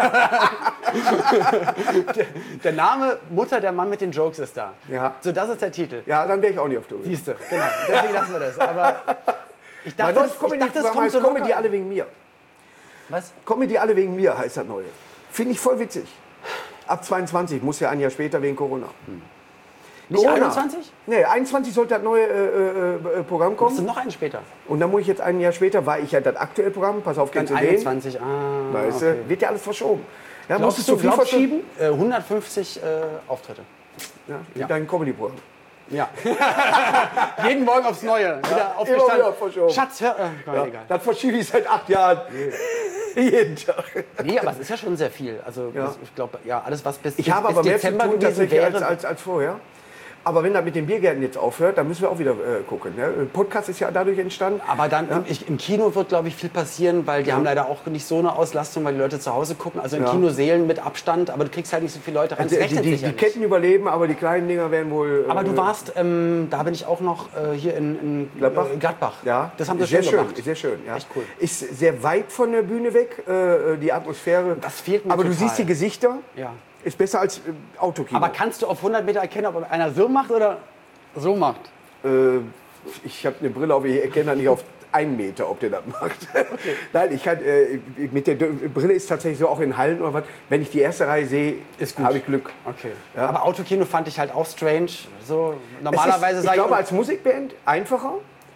B: der, der Name Mutter, der Mann mit den Jokes ist da.
A: Ja.
B: So, das ist der Titel.
A: Ja, dann wäre ich auch nicht auf Tour.
B: Siehst du, genau. Deswegen lassen wir das. Aber ich
A: Weil
B: dachte,
A: sonst
B: das,
A: kommen
B: ich
A: die,
B: dachte, das kommt so
A: kommen die
B: locker.
A: alle wegen mir.
B: Was?
A: Kommen die alle wegen mir, heißt das Neue. Finde ich voll witzig. Ab zweiundzwanzig, muss ja ein Jahr später wegen Corona.
B: Nicht
A: Corona.
B: einundzwanzig?
A: Nee, einundzwanzig sollte das neue äh, äh, Programm
B: Machst du
A: kommen.
B: noch einen später?
A: Und dann muss ich jetzt ein Jahr später, weil ich ja das aktuelle Programm, pass auf,
B: Dann
A: kennst du den?
B: einundzwanzig, ah,
A: Weißt
B: okay.
A: du, wird ja alles verschoben. Ja,
B: Glaubst
A: musstest
B: du,
A: du viel
B: glaubst du,
A: verschieben?
B: äh, hundertfünfzig äh, Auftritte.
A: Ja,
B: Ja.
A: dein Comedy-Programm.
B: Ja. Jeden Morgen aufs Neue. Wieder
A: immer
B: aufgestanden.
A: wieder verschoben.
B: Schatz, hör. Äh, komm,
A: Ja,
B: egal.
A: das verschiebe ich seit acht Jahren. Jeden Tag.
B: Nee, aber es ist ja schon sehr viel. Also
A: Ja.
B: das- ich glaube, ja, alles was bis,
A: Ich
B: bis,
A: habe
B: bis
A: aber mehr zu
B: Dezember
A: tun
B: gewesen
A: tatsächlich
B: wäre.
A: als, als, als vorher. Aber wenn das mit den Biergärten jetzt aufhört, dann müssen wir auch wieder äh, gucken. Ne? Podcast ist ja dadurch entstanden.
B: aber dann im, ich, im Kino wird, glaube ich, viel passieren, weil die haben leider auch nicht so eine Auslastung, weil die Leute zu Hause gucken. Also in
A: Ja.
B: Kinosälen mit Abstand, aber du kriegst halt nicht so viele Leute rein.
A: Die,
B: Das
A: die,
B: rechnet
A: die,
B: sich ja
A: die
B: nicht.
A: Ketten überleben, aber die kleinen Dinger werden wohl...
B: Aber du
A: äh,
B: warst, ähm, da bin ich auch noch äh, hier in, in
A: Gladbach?
B: Äh, Gladbach.
A: Ja,
B: Das haben sie
A: ist sehr
B: schön
A: schön,
B: gemacht.
A: ist sehr schön. Ja.
B: Echt cool.
A: Ist sehr weit von der Bühne weg, äh, die Atmosphäre.
B: Das fehlt mir
A: Aber du
B: total.
A: siehst die Gesichter,
B: Ja.
A: ist besser als äh, Autokino.
B: Aber kannst du auf hundert Meter erkennen, ob einer so macht oder so macht?
A: äh, Ich habe eine Brille auf, ich erkenne da nicht auf einen Meter, ob der das macht. Okay. Nein, ich kann, äh, mit der Brille ist tatsächlich so, auch in Hallen oder was, wenn ich die erste Reihe sehe, habe ich Glück.
B: Okay.
A: Ja.
B: Aber Autokino fand ich halt auch strange. So, normalerweise
A: ist, ich glaube, als Musikband einfacher.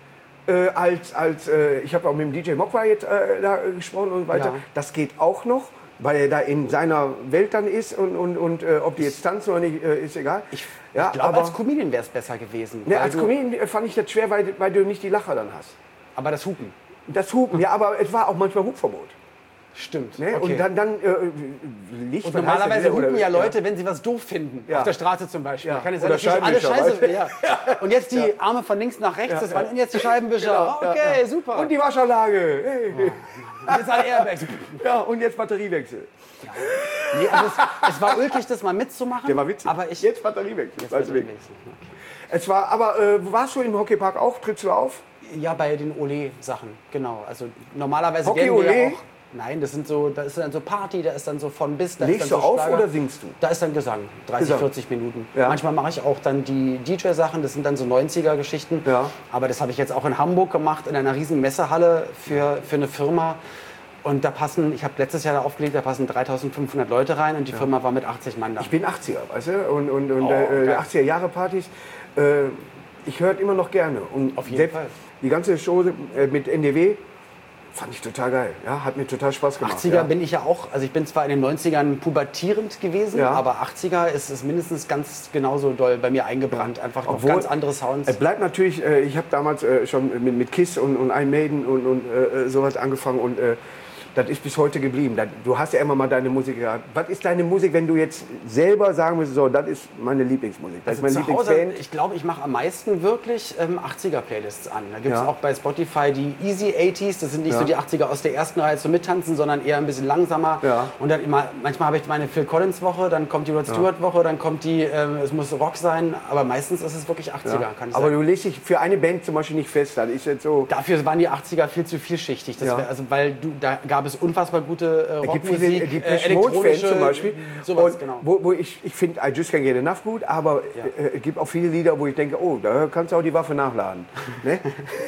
A: Äh, als, als, äh, ich habe auch mit dem D J Mokwa jetzt äh, da gesprochen und so weiter.
B: Ja.
A: Das geht auch noch, weil er da in seiner Welt dann ist und, und, und äh, ob die jetzt tanzen oder nicht, äh, ist egal.
B: Ich,
A: ja,
B: ich glaube, als Comedian wäre es besser gewesen.
A: Ne, als Comedian fand ich das schwer, weil, weil du nicht die Lacher dann hast.
B: Aber das Hupen.
A: Das Hupen, ja, aber es war auch manchmal Hupverbot.
B: Stimmt.
A: Ne?
B: Okay.
A: Und dann, dann äh, Licht.
B: Und normalerweise hupen
A: oder,
B: ja Leute, wenn sie was doof finden.
A: Ja.
B: Auf der Straße zum Beispiel.
A: Ja.
B: Kann es
A: Oder
B: sein, dass nicht alle
A: Scheibenwischer,
B: Scheiße. Ja. Und jetzt die
A: Ja.
B: Arme von links nach rechts.
A: Ja,
B: Das waren,
A: ja.
B: und jetzt die Scheibenwischer.
A: Genau,
B: Okay,
A: ja, ja.
B: super.
A: Und die Waschanlage. Hey.
B: Und jetzt alle Airbags.
A: Ja, und jetzt Batteriewechsel.
B: Nee, also es, es war ulkig, das mal mitzumachen.
A: Der war witzig.
B: Aber ich,
A: jetzt Batteriewechsel.
B: jetzt
A: Weißt du,
B: Batteriewechsel. Okay.
A: es war, aber äh, warst du im Hockeypark auch? Trittst du auf?
B: Ja, bei den Ole-Sachen, genau. Also normalerweise
A: Hockey
B: gehen wir
A: Ole?
B: ja auch. Nein, das sind so, da ist dann so Party, da ist dann so von bis. Da
A: Legst
B: ist dann
A: du
B: so
A: auf
B: Schlager.
A: oder singst du?
B: Da ist dann Gesang, dreißig,
A: Gesang.
B: vierzig Minuten.
A: Ja.
B: Manchmal mache ich auch dann die D J-Sachen, das sind dann so neunziger-Geschichten.
A: Ja.
B: Aber das habe ich jetzt auch in Hamburg gemacht, in einer riesen Messehalle für, für eine Firma. Und da passen, ich habe letztes Jahr da aufgelegt, da passen dreitausendfünfhundert Leute rein und die Firma war mit achtzig Mann da.
A: Ich bin achtziger, weißt du? Und, und, und
B: Oh,
A: äh,
B: geil.
A: achtziger-Jahre-Partys. Äh, ich höre immer noch gerne. Und
B: Auf jeden
A: selbst
B: Fall.
A: Die ganze Show äh, mit N D W fand ich total geil. Ja, hat mir total Spaß gemacht.
B: achtziger
A: ja.
B: bin ich ja auch, also ich bin zwar in den neunzigern pubertierend gewesen,
A: Ja.
B: aber achtziger ist es mindestens ganz genauso doll bei mir eingebrannt. Einfach noch
A: Obwohl,
B: ganz andere Sounds.
A: Es bleibt natürlich, äh, ich habe damals äh, schon mit, mit Kiss und, und Iron Maiden und, und äh, sowas angefangen und äh, das ist bis heute geblieben. Das, du hast ja immer mal deine Musik gehabt. Was ist deine Musik, wenn du jetzt selber sagen würdest, so, das ist meine Lieblingsmusik, das
B: Also
A: ist mein
B: zu Hause,
A: Lieblingsband?
B: ich glaube, ich mache am meisten wirklich ähm, achtziger-Playlists an. Da gibt es
A: Ja.
B: auch bei Spotify die Easy achtziger, das sind nicht
A: Ja.
B: so die achtziger aus der ersten Reihe zum Mittanzen, sondern eher ein bisschen langsamer.
A: Ja.
B: Und dann immer, manchmal habe ich meine Phil Collins Woche, dann kommt die Rod Stewart Woche, dann kommt die, ähm, es muss Rock sein, aber meistens ist es wirklich achtziger.
A: Ja.
B: Kann ich
A: Aber
B: sagen.
A: du legst dich für eine Band zum Beispiel nicht fest. Das ist jetzt so.
B: Dafür waren die achtziger viel zu vielschichtig. Das
A: Ja.
B: wär, also, weil du, da gab es unfassbar gute äh,
A: Es gibt viele,
B: Rockmusik,
A: die
B: äh,
A: Depeche Mode-Fans
B: elektronische,
A: zum Beispiel.
B: Sowas,
A: und
B: genau.
A: wo, wo ich, ich finde I Just Can't Get Enough gut, aber
B: Ja.
A: äh, es gibt auch viele Lieder, wo ich denke, oh, da kannst du auch die Waffe nachladen. ne?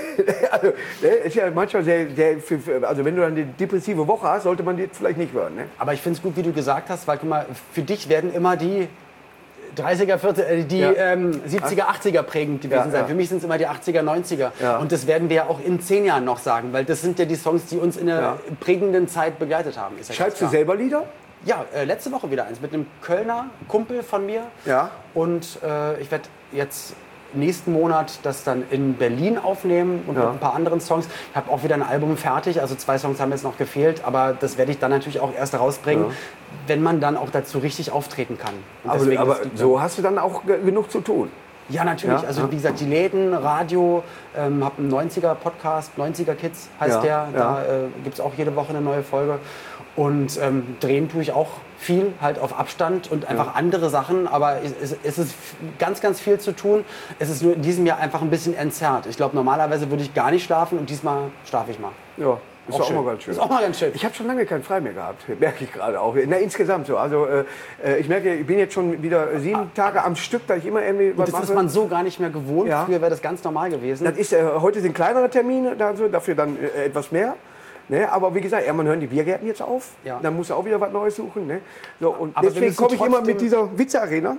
A: also, ne? Ist ja manchmal sehr, sehr für, für, also wenn du dann eine depressive Woche hast, sollte man die vielleicht nicht hören. Ne?
B: Aber ich finde es gut, wie du gesagt hast, weil guck mal, für dich werden immer die dreißiger, vierziger, äh, die
A: Ja.
B: ähm, siebziger, achtziger prägend gewesen
A: Ja,
B: sein.
A: ja.
B: Für mich sind es immer die achtziger, neunziger.
A: Ja.
B: Und das werden wir ja auch in zehn Jahren noch sagen, weil das sind ja die Songs, die uns in einer
A: Ja.
B: prägenden Zeit begleitet haben. Ist ja
A: Schreibst du
B: ganz klar.
A: selber Lieder?
B: Ja, äh, letzte Woche wieder eins mit einem Kölner Kumpel von mir.
A: Ja.
B: Und äh, ich werde jetzt nächsten Monat das dann in Berlin aufnehmen und
A: Ja.
B: mit ein paar anderen Songs. Ich habe auch wieder ein Album fertig, also zwei Songs haben jetzt noch gefehlt, aber das werde ich dann natürlich auch erst rausbringen,
A: Ja.
B: wenn man dann auch dazu richtig auftreten kann. Und
A: Aber,
B: deswegen
A: aber
B: ist die-
A: so hast du dann auch ge- genug zu tun.
B: Ja, natürlich.
A: Ja,
B: also
A: ja.
B: wie gesagt, die Läden, Radio, ähm, habe einen neunziger-Podcast, neunziger Kids heißt
A: Ja,
B: der.
A: ja.
B: Da äh, gibt es auch jede Woche eine neue Folge. Und ähm, drehen tue ich auch viel, halt auf Abstand und einfach andere Sachen. Aber es, es, es ist ganz, ganz viel zu tun. Es ist nur in diesem Jahr einfach ein bisschen entzerrt. Ich glaube, normalerweise würde ich gar nicht schlafen und diesmal schlafe ich mal.
A: Ja, ist auch,
B: schön.
A: mal ganz schön.
B: Ist auch mal ganz schön.
A: Ich habe schon lange keinen Frei mehr gehabt, merke ich gerade auch. Na, insgesamt so. Also äh, äh, ich merke, ich bin jetzt schon wieder sieben Tage am Stück, da ich immer irgendwie was
B: Das
A: mache.
B: ist man so gar nicht mehr gewohnt.
A: Ja.
B: Früher wäre das ganz normal gewesen.
A: Das ist, äh, heute sind kleinere Termine, da so, dafür dann äh, etwas mehr. Ne? Aber wie gesagt, irgendwann hören die Biergärten jetzt auf.
B: Ja.
A: Dann musst du auch wieder was Neues suchen. Ne? So, und
B: Aber wir
A: deswegen
B: müssen
A: komme ich immer
B: trotzdem-
A: mit dieser Witze-Arena.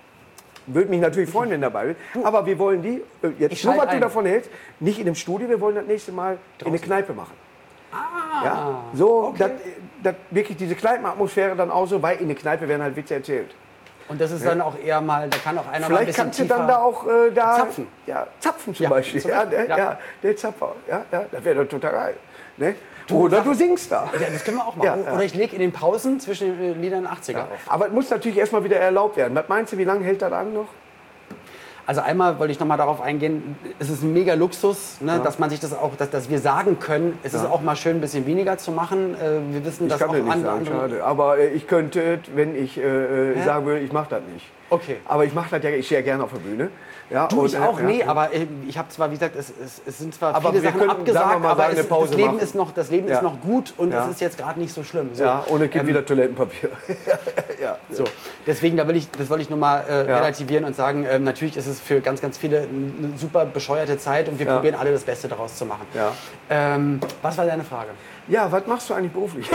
A: Würde mich natürlich freuen, wenn dabei ist. Aber wir wollen die, äh,
B: Ich
A: jetzt nur
B: schalte
A: was du
B: ein.
A: davon hältst, nicht in einem Studio, wir wollen das nächste Mal in eine Kneipe machen.
B: Ah,
A: Ja? So,
B: okay.
A: dass, dass wirklich diese Kneipenatmosphäre dann auch so, weil in der Kneipe werden halt Witze erzählt.
B: Und das ist dann auch eher mal, da kann auch einer mal ein
A: Vielleicht
B: bisschen
A: kannst du
B: tiefer
A: dann da auch äh, da
B: zapfen.
A: Ja, zapfen zum
B: Ja,
A: Beispiel.
B: zum
A: Ja,
B: Beispiel,
A: der,
B: ja.
A: ja, der Zapfer. Ja, ja, das wäre doch total geil. Ne? Oder du singst da.
B: Ja, das können wir auch machen.
A: Ja, ja.
B: Oder ich lege in den Pausen zwischen den Liedern achtziger auf.
A: Aber es muss natürlich erstmal wieder erlaubt werden. Was meinst du, wie lange hält das an noch?
B: Also einmal wollte ich noch mal darauf eingehen, es ist ein mega Luxus, ne, dass man sich das auch, dass, dass wir sagen können, es ist auch mal schön, ein bisschen weniger zu machen. Äh, wir wissen,
A: Ich
B: dass
A: kann
B: auch
A: das nicht
B: andere,
A: sagen,
B: andere
A: schade. Aber äh, ich könnte, wenn ich äh, sagen würde, ich mache das nicht.
B: Okay.
A: Aber ich mache das ja, ich stehe ja gerne auf der Bühne. Ja,
B: Du,
A: und,
B: ich auch,
A: ja,
B: nee,
A: ja.
B: aber äh, ich habe zwar, wie gesagt, es, es, es sind zwar
A: Aber
B: viele
A: wir
B: Sachen
A: können,
B: abgesagt,
A: sagen wir mal,
B: aber
A: eine
B: es,
A: Pause
B: das Leben,
A: machen.
B: ist noch, das Leben
A: Ja.
B: ist noch gut und
A: Ja.
B: es ist jetzt gerade nicht so schlimm. So.
A: Ja, und es gibt
B: Ähm,
A: wieder Toilettenpapier. ja.
B: So, deswegen, da will ich, das wollte ich nur mal äh,
A: Ja.
B: relativieren und sagen, ähm, natürlich ist es für ganz, ganz viele eine super bescheuerte Zeit und wir
A: Ja.
B: probieren alle das Beste daraus zu machen.
A: Ja.
B: Ähm, was war deine Frage?
A: ja, was machst du eigentlich beruflich?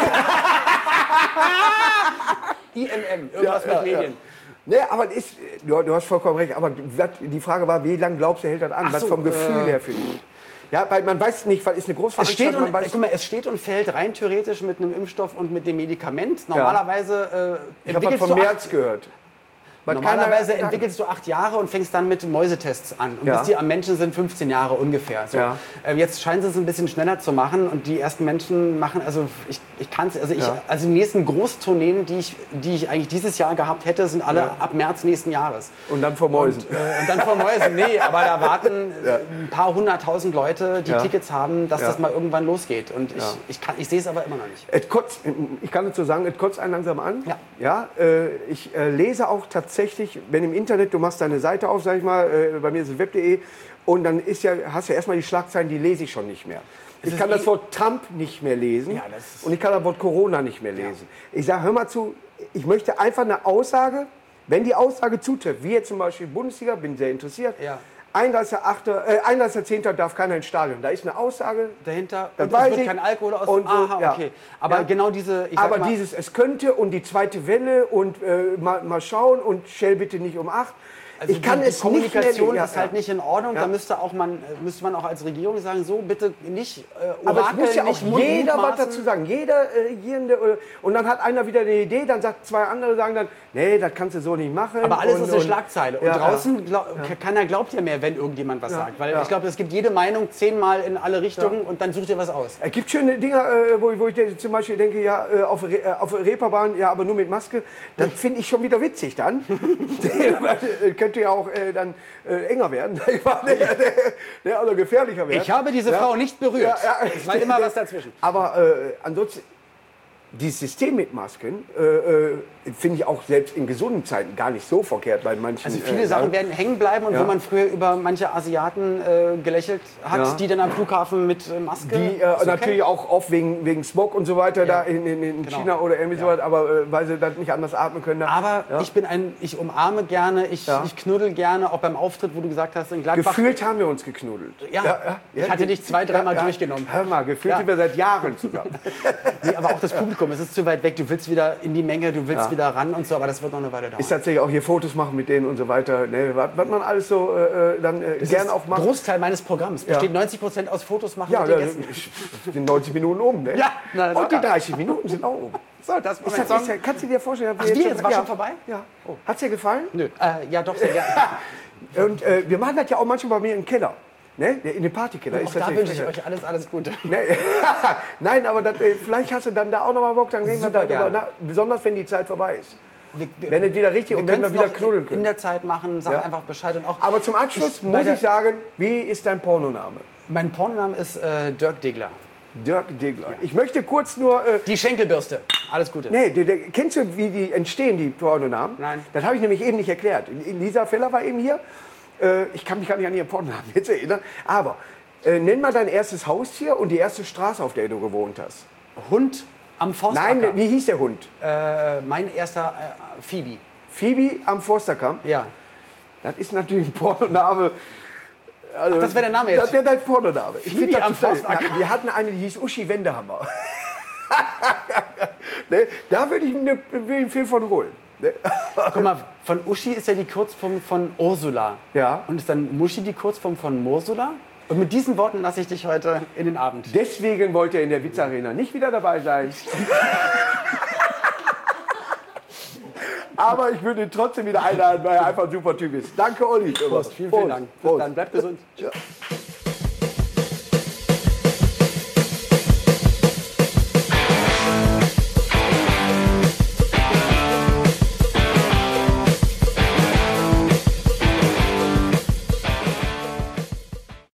B: I M M, irgendwas
A: Ja, ja,
B: mit Medien.
A: Nee, aber das ist, du, du hast vollkommen recht. Aber was, die Frage war, wie lange glaubst du, hält das an?
B: Ach
A: was
B: so,
A: vom Gefühl
B: äh,
A: her für dich? Ja, weil man weiß nicht, was ist eine
B: Es steht,
A: Großveranstaltung.
B: und,
A: man weiß,
B: guck mal, es steht und fällt rein theoretisch mit einem Impfstoff und mit dem Medikament. Normalerweise äh,
A: ich habe was
B: entwickelst
A: von
B: du
A: März gehört. Weil
B: Normalerweise
A: keiner-
B: entwickelst du acht Jahre und fängst dann mit Mäusetests an. Und
A: Ja.
B: bis die am Menschen sind, fünfzehn Jahre ungefähr. So.
A: Ja.
B: Ähm, jetzt scheinen sie es ein bisschen schneller zu machen und die ersten Menschen machen, also ich, ich kann es, also, ich,
A: Ja.
B: also die nächsten Großtourneen, die ich, die ich eigentlich dieses Jahr gehabt hätte, sind alle
A: Ja.
B: ab März nächsten Jahres.
A: Und dann vor Mäusen.
B: Und, äh, und dann vor Mäusen, nee, aber da warten
A: Ja.
B: ein paar hunderttausend Leute, die
A: Ja.
B: Tickets haben, dass
A: Ja.
B: das mal irgendwann losgeht. Und ich,
A: Ja.
B: ich, kann- ich sehe es aber immer noch nicht.
A: Es kotzt, ich kann es so sagen, es kotzt einen langsam an.
B: Ja.
A: Ja, äh, ich äh, lese auch tatsächlich, wenn im Internet, du machst deine Seite auf, sag ich mal, äh, bei mir ist es web punkt de, und dann ist ja, hast du ja erstmal die Schlagzeilen, die lese ich schon nicht mehr. Ich
B: ist
A: kann das
B: eh-
A: Wort Trump nicht mehr lesen
B: Ja, das ist-
A: und ich kann das Wort Corona nicht mehr lesen. Ich sage, hör mal zu, ich möchte einfach eine Aussage, wenn die Aussage zutrifft, wie jetzt zum Beispiel Bundesliga, bin sehr interessiert,
B: Ja.
A: einunddreißigster achter Äh, einunddreißigster zehnter darf keiner ins Stadion. Da ist eine Aussage.
B: Dahinter,
A: Das
B: und
A: weiß
B: es wird
A: ich.
B: kein Alkohol aus.
A: Und so,
B: Aha,
A: ja.
B: okay. Aber
A: Ja.
B: genau diese, ich sag
A: Aber
B: mal,
A: dieses, es könnte und die zweite Welle und äh, mal, mal schauen und stell bitte nicht um acht.
B: Also
A: ich kann
B: die,
A: es
B: die Kommunikation
A: nicht mehr,
B: ist halt nicht in Ordnung.
A: Ja.
B: Da müsste auch man, äh, müsste man auch als Regierung sagen, so bitte nicht äh,
A: Aber es
B: Orakel,
A: muss ja auch
B: nicht Mund-
A: jeder was
B: mutmaßen.
A: dazu sagen. Jeder äh, Regierende. Äh, und dann hat einer wieder eine Idee, dann sagt zwei andere, sagen dann, nee, das kannst du so nicht machen.
B: Aber alles
A: und,
B: ist eine
A: und-
B: Schlagzeile. Und
A: Ja,
B: draußen glaub, keiner glaubt ja mehr, wenn irgendjemand was sagt. Weil
A: ja.
B: ich glaube, es gibt jede Meinung zehnmal in alle Richtungen und dann sucht ihr was aus.
A: Es gibt schöne Dinger, äh, wo, ich- wo ich de- zum Beispiel denke, ja, äh, auf, Re äh, auf der Reeperbahn, ja, aber nur mit Maske. Das finde ich schon wieder witzig dann. Weil, könnte ja auch äh, dann äh, enger werden. der, der, der also gefährlicher werden.
B: Ich habe diese
A: Ja.
B: Frau nicht berührt.
A: Ja, ja.
B: Es war immer was dazwischen.
A: Aber äh, ansonsten, dieses System mit Masken äh, äh, finde ich auch selbst in gesunden Zeiten gar nicht so verkehrt bei manchen.
B: Also viele
A: äh,
B: Sachen werden hängen bleiben und
A: Ja.
B: wo man früher über manche Asiaten äh, gelächelt hat,
A: Ja.
B: die dann am Flughafen mit äh, Maske.
A: Die
B: Ist
A: äh,
B: okay.
A: natürlich auch oft wegen, wegen Smog und so weiter da in, in, in
B: Genau.
A: China oder irgendwie
B: Ja.
A: sowas, aber äh, weil sie dann nicht anders atmen können. da-
B: Aber
A: ja.
B: ich bin ein, ich umarme gerne, ich,
A: Ja.
B: ich knuddel gerne, auch beim Auftritt, wo du gesagt hast, in Gladbach.
A: Gefühlt haben wir uns geknuddelt.
B: Ja, ich hatte dich zwei, dreimal durchgenommen.
A: Hör mal, gefühlt
B: Ja.
A: sind wir seit Jahren zusammen.
B: Nee, aber auch das Publikum, es ist zu weit weg, du willst wieder in die Menge, du willst
A: Ja.
B: wieder ran und so, aber das wird noch eine Weile dauern.
A: Ist tatsächlich auch hier Fotos machen mit denen und so weiter. Ne, was, was man alles so äh, äh, dann äh,
B: Das
A: gern
B: ist
A: auch macht.
B: Großteil meines Programms besteht neunzig Prozent aus Fotos machen
A: Ja,
B: mit
A: da
B: den Gästen.
A: sind neunzig Minuten um. Ne?
B: Ja, na,
A: und die
B: locker.
A: dreißig Minuten sind auch um.
B: So, das war
A: Ist
B: mein
A: das,
B: Song.
A: ist ja, kannst du dir vorstellen?
B: Ach, wie, jetzt war schon vorbei?
A: Ja. Oh. Hat es dir gefallen?
B: Nö. Äh, ja, doch, sehr gerne.
A: Und äh, wir machen das ja auch manchmal bei mir im Keller. Ne? In dem Partykeller.
B: Auch
A: Ist
B: da
A: tatsächlich
B: wünsche ich
A: frech.
B: euch alles, alles Gute.
A: Ne? Nein, aber das, äh, vielleicht hast du dann da auch noch mal Bock, dann reden wir
B: Super
A: darüber
B: gerne.
A: nach, besonders wenn die Zeit vorbei ist.
B: Wir, wir,
A: Wenn es wieder richtig und wenn wir
B: können's
A: wieder
B: noch
A: knuddeln
B: in
A: können.
B: der Zeit machen, sag
A: Ja.
B: einfach Bescheid. Und auch
A: Aber zum Abschluss
B: Ich-
A: muss
B: bei der-
A: ich sagen, wie ist dein Pornoname?
B: mein Pornoname ist äh, Dirk Diggler.
A: Dirk Diggler. Ich möchte kurz nur... Äh,
B: Die Schenkelbürste. Alles Gute.
A: nee, der, der, kennst du, wie die entstehen, die Pornonamen?
B: Nein.
A: Das habe ich nämlich eben nicht erklärt. Lisa Feller war eben hier. Äh, ich kann mich gar nicht an ihren Pornonamen jetzt erinnern. Aber äh, nenn mal dein erstes Haustier und die erste Straße, auf der du gewohnt hast.
B: Hund am Forstacker.
A: Nein, wie hieß der Hund?
B: Äh, mein erster äh, Phoebe.
A: Phoebe am Forsterkamp.
B: Ja.
A: Das ist natürlich ein Pornoname. Also,
B: das wäre der Name jetzt?
A: Das wäre dein Pornoname. Ich
B: Phoebe
A: find das
B: am
A: total-
B: Forstacker.
A: Ja, wir hatten eine, die hieß Uschi Wendehammer. Ne, da würde ich mir würde ich einen Film von holen. Ne?
B: Guck mal, von Uschi ist ja die Kurzform von Ursula.
A: Ja.
B: Und ist dann Muschi die Kurzform von Morsula? Und mit diesen Worten lasse ich dich heute in den Abend.
A: Deswegen wollte er in der Witzarena nicht wieder dabei sein. Aber ich würde ihn trotzdem wieder einladen, weil er einfach ein super Typ ist. Danke, Olli.
B: Prost, vielen, vielen Dank. Bis
A: Prost.
B: dann, bleibt gesund.
A: Ja.